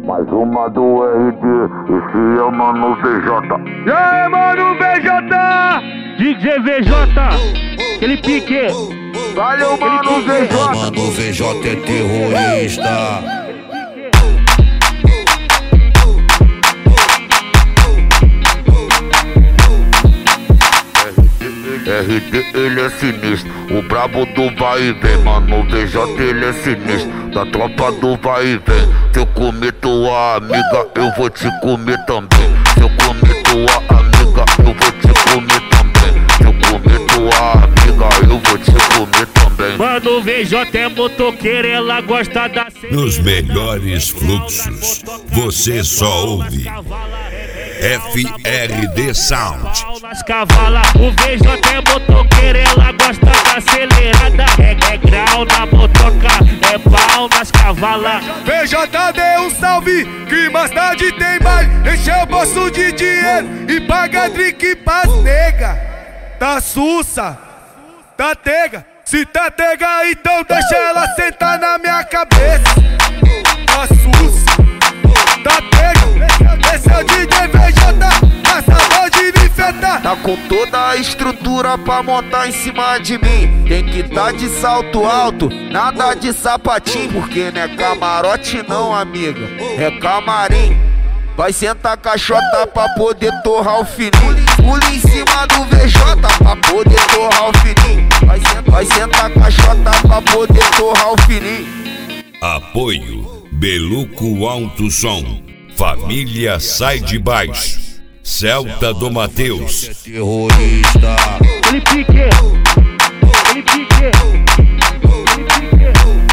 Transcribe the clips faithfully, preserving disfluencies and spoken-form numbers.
Mais uma do R D, esse é o Mano V J. E aí, Mano V J! D J V J, aquele pique. Valeu, Mano V J. Mano V J é terrorista. R D ele é sinistro, o brabo do vai e vem. Mano V J ele é sinistro, da tropa do vai e vem. Se eu comer tua amiga, eu vou te comer também. Se eu comer tua amiga, eu vou te comer também. Se eu comer tua amiga, eu vou te comer também. Mano V J é motoqueiro, ela gosta da... Nos melhores fluxos, você só ouve F R D Sound. Nas cavalas, o V J é motoqueiro, ela gosta da acelerada. É, é grau na motoca, é pau nas cavalas. V J deu um salve, que mais tarde tem mais. Encheu o bolso de dinheiro e paga drink pras nega. Tá sussa, tá tega. Se tá tega, então deixa ela sentar na minha cabeça. Tá sussa, tá tega. Esse é o D J V J, caçador de me infectar. Tá com toda a estrutura pra montar em cima de mim. Tem que tá de salto alto, nada de sapatinho. Porque não é camarote não, amiga, é camarim. Vai sentar caixota pra poder torrar o fininho. Pula em cima do V J pra poder torrar o fininho. Vai sentar, vai sentar caixota pra poder torrar o fininho. Apoio Beluco Alto Som, Família Sai de Baixo, Celta do Mateus. Terrorista. Ele pique, ele pique, ele pique.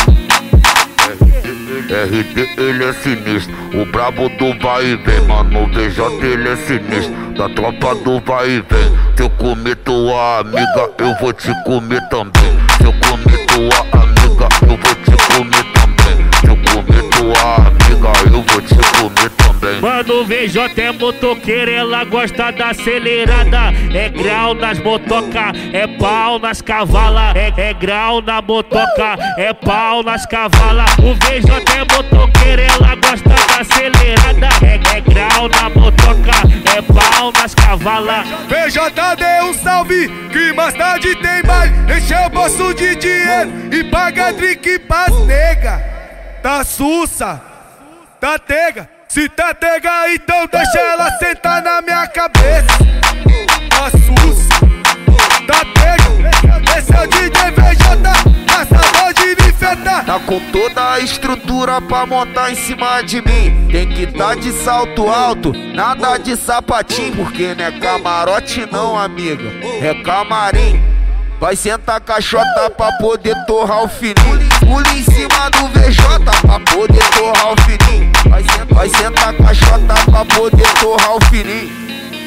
R D ele é sinistro, o brabo do vai e vem. Mano V J ele é sinistro, da tropa do vai e vem. Se eu comer tua amiga, eu vou te comer também. Se eu comer tua amiga, eu vou te comer também. Se eu comer tua amiga, eu vou te comer também. Mano V J é motoqueiro, ela gosta da acelerada. É grau nas motoca, é pau nas cavalas. É, é grau na motoca, é pau nas cavalas. O V J é motoqueiro, ela gosta da acelerada. É, é grau na motoca, é pau nas cavalas. V J deu um salve, que mais tarde tem mais. Encheu o bolso de dinheiro e paga drink pras nega. Tá sussa, tá tega. Se tá tega, então deixa ela sentar na minha cabeça. Tá sussa, tá tega. Esse é o D J V J, caçador de me infectar. Tá com toda a estrutura pra montar em cima de mim. Tem que tá de salto alto, nada de sapatinho. Porque não é camarote não, amiga, é camarim. Vai sentar caixota pra poder torrar o fininho. Pula em cima do V J pra poder torrar o fininho. Vai sentar, vai sentar caixota pra poder torrar o fininho.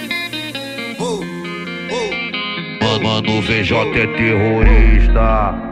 Mano V J é terrorista.